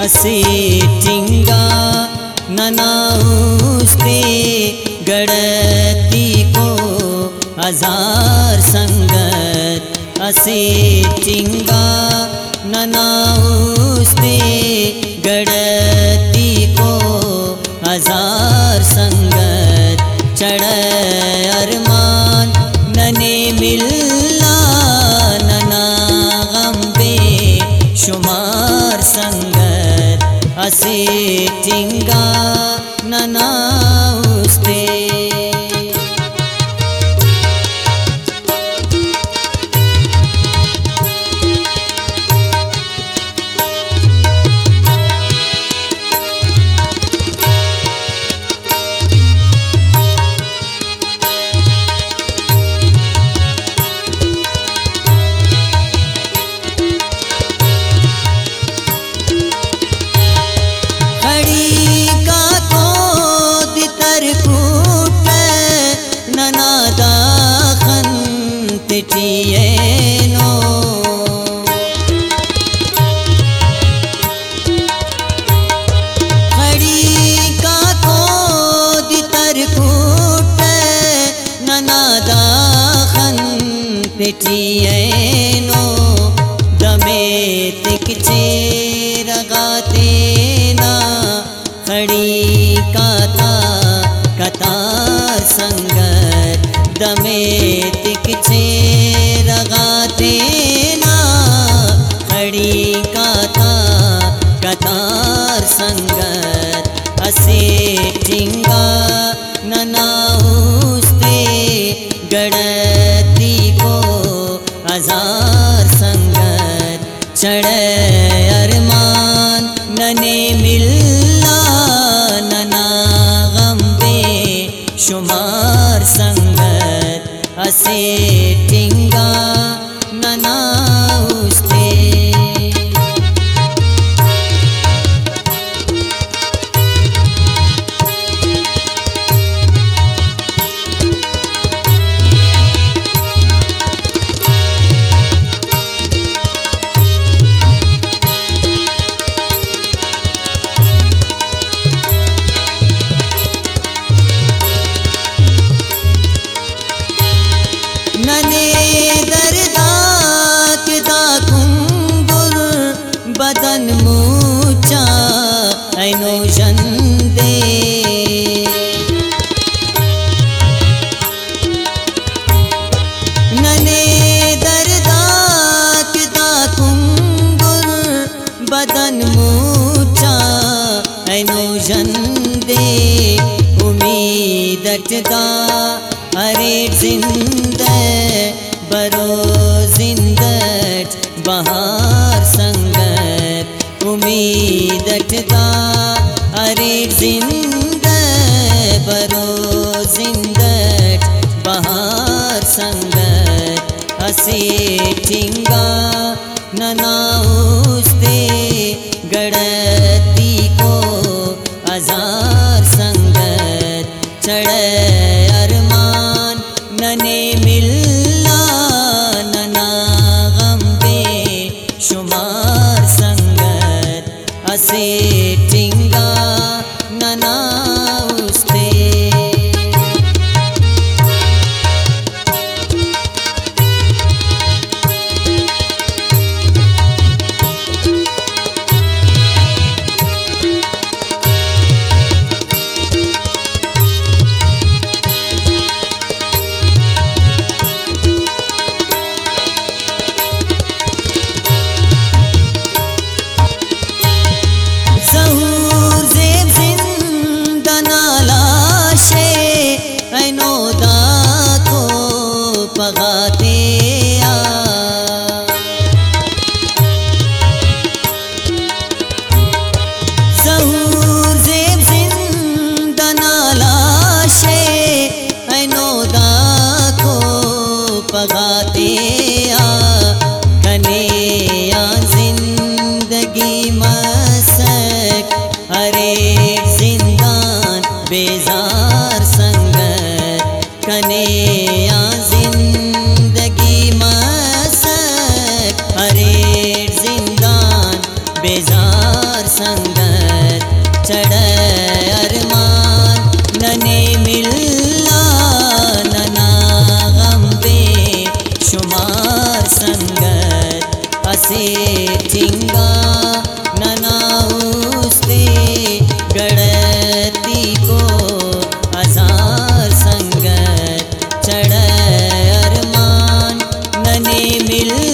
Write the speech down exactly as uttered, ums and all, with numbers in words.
असे टिंगा ननाउस्ते गड़ती को हजार संगत असे टिंगा ननाउस्ते गड़ती को हजार संगत चढ़ अरमान नने मिल्ला नना गम बे शुमार संगत असे टिंगा ननाउस्ते टियेनो खड़ी का को दितर कूट ननादा खन पिटियेनो दमे तिकचे रगाते ना खड़ी का था कतार संगत दमे तिकचे रगाते ना खड़ी का था कतार संगत असे टिंगा ननाउस्ते गड़ती को हजार संगत चढ़ अरमान नने मिल्ला नना गम बे शुमार संगत असे टिंगा ननाउस्ते नने दर्दाक दा कुंगुर बदन मूचा ऐनो जंदे नने दर्दाक दा कुंगुर बदन मूचा ऐनो जंदे उम्मीदट दा अरे जिंदे बरो जिंदट बहार संगत उम्मीदट दा अरे जिंदे बरो जिंदट बहार संगत असे टिंगा ननाउस्ते गड़ती को हजार संगत चढ़ अरमान नने मिल्ला नना गम बे शुमार संगत असे टिंगा ननाउस्ते पगाते आ सहूर जेब जिंदना लाशे ऐनो दाखो पगाते आ कने आ जिंदगी मसक अरे जिंदान बेजार संगत कने आ जिंदगी मसक अरे जिंदान बेजार संगत चढ़ अरमान नने मिल्ला नना गम बे शुमार संगत असे चिंगा नना उसते गड़ती को हजार संगत चढ़ अरमान नने मिल